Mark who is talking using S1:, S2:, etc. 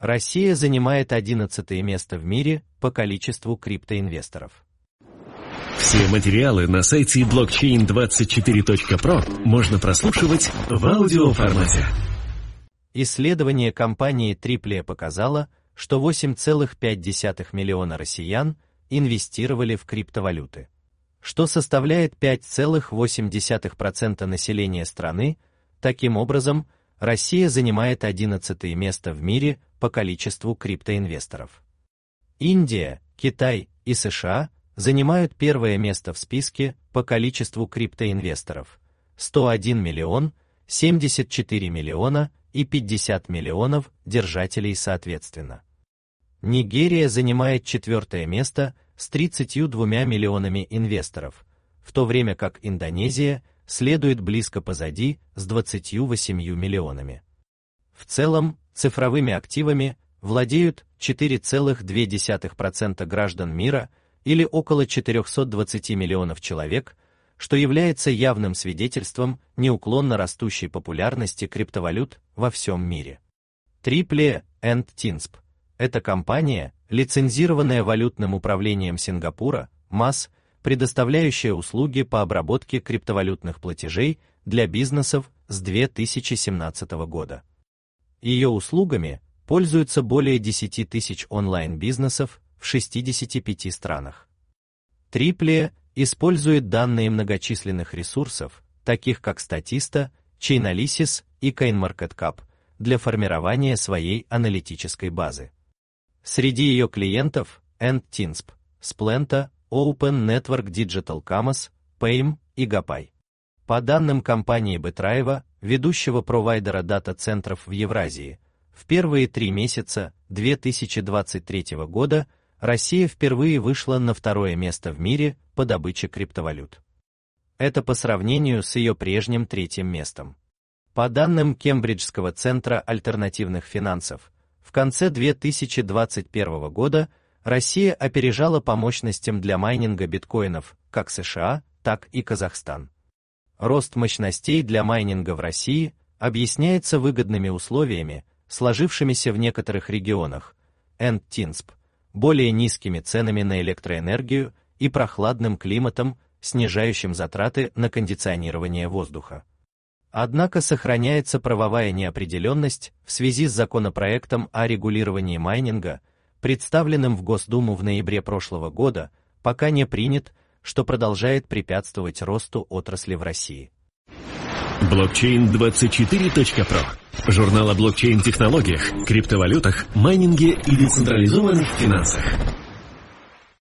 S1: Россия занимает 11-е место в мире по количеству криптоинвесторов.
S2: Все материалы на сайте blockchain24.pro можно прослушивать в аудиоформате.
S1: Исследование компании Triple показало, что 8,5 миллиона россиян инвестировали в криптовалюты, что составляет 5,8% населения страны. Таким образом, Россия занимает 11-е место в мире по количеству криптоинвесторов. Индия, Китай и США занимают первое место в списке по количеству криптоинвесторов – 101 миллион, 74 миллиона и 50 миллионов держателей соответственно. Нигерия занимает 4-е место с 32 миллионами инвесторов, в то время как Индонезия следует близко позади с 28 миллионами. В целом, цифровыми активами владеют 4,2% граждан мира или около 420 миллионов человек, что является явным свидетельством неуклонно растущей популярности криптовалют во всем мире. Triple and Tinsp – это компания, лицензированная валютным управлением Сингапура, МАС, предоставляющая услуги по обработке криптовалютных платежей для бизнесов с 2017 года. Ее услугами пользуются более 10 тысяч онлайн-бизнесов в 65 странах. Triple использует данные многочисленных ресурсов, таких как Statista, Chainalysis и CoinMarketCap, для формирования своей аналитической базы. Среди ее клиентов Tinsp, Splenda, Open Network Digital Commerce, Payme и Gapay. По данным компании Бетраева, ведущего провайдера дата-центров в Евразии, в первые 3 месяца 2023 года Россия впервые вышла на 2-е место в мире по добыче криптовалют. Это по сравнению с ее прежним 3-м местом. По данным Кембриджского центра альтернативных финансов, в конце 2021 года Россия опережала по мощностям для майнинга биткоинов как США, так и Казахстан. Рост мощностей для майнинга в России объясняется выгодными условиями, сложившимися в некоторых регионах, Tinsp, более низкими ценами на электроэнергию и прохладным климатом, снижающим затраты на кондиционирование воздуха. Однако сохраняется правовая неопределенность в связи с законопроектом о регулировании майнинга, представленным в Госдуму в ноябре прошлого года, пока не принят, что продолжает препятствовать росту отрасли в России.
S2: Blockchain24.pro – журнал о блокчейн-технологиях, криптовалютах, майнинге и децентрализованных финансах.